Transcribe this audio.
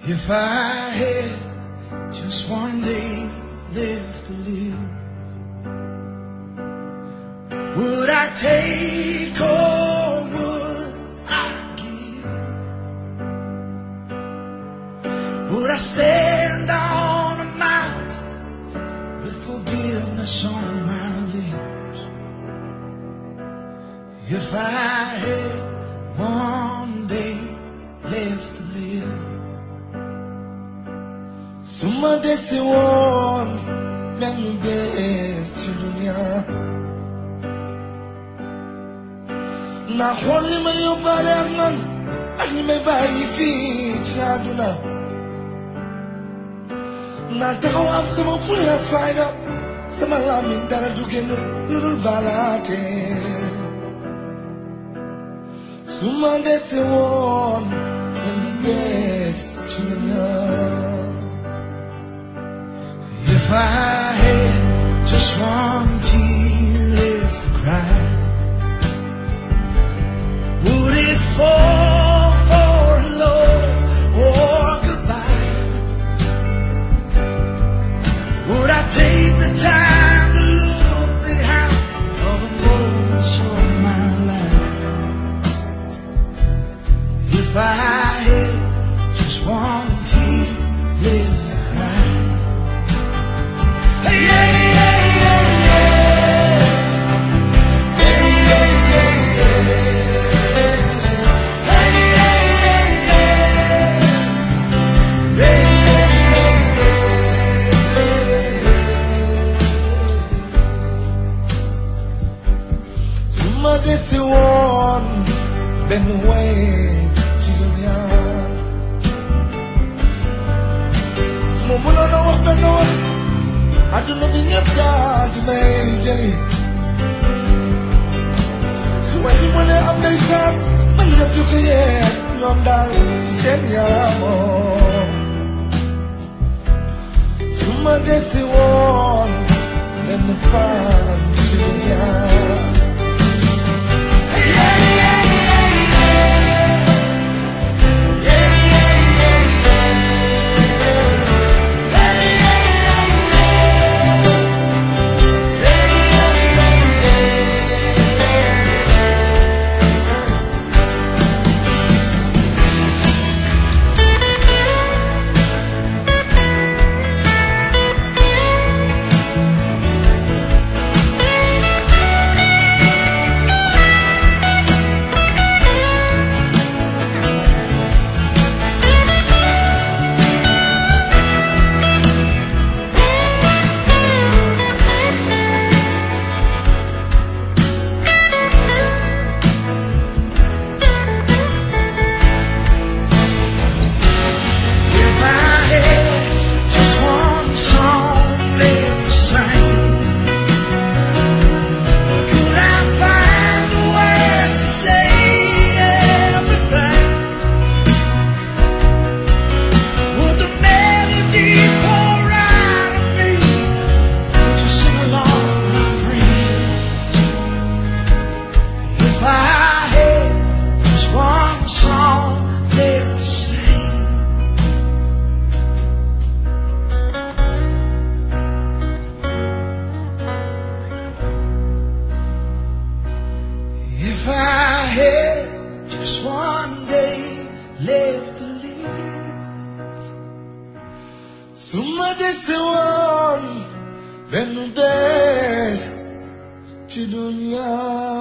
If I had just one day left to live, would I take or would I give? Would I stand on a mountain with forgiveness on my lips? If I had one day left to live, suma desi won menu best ci dunya na xool li ma yóbbaale ak man ak li may bàyyi fii ci àdduna na taxaw am sama fulla ak fayda sama làmmiñ dara du génn lu dul balaate suma desi won menu best ci dunya. If I had just one tear left to cry, would it fall for hello or goodbye? Would I take the time to look behind all the moments of my life? If I had just one tear left to cry, this one been away to the young. Small no I don't know being up to me, Jelly. So when you want to up my son, when you have to create, you're down to send your Suma desi one then the fun to the young. If I had just one day left to live, suma desi one been best to dunya.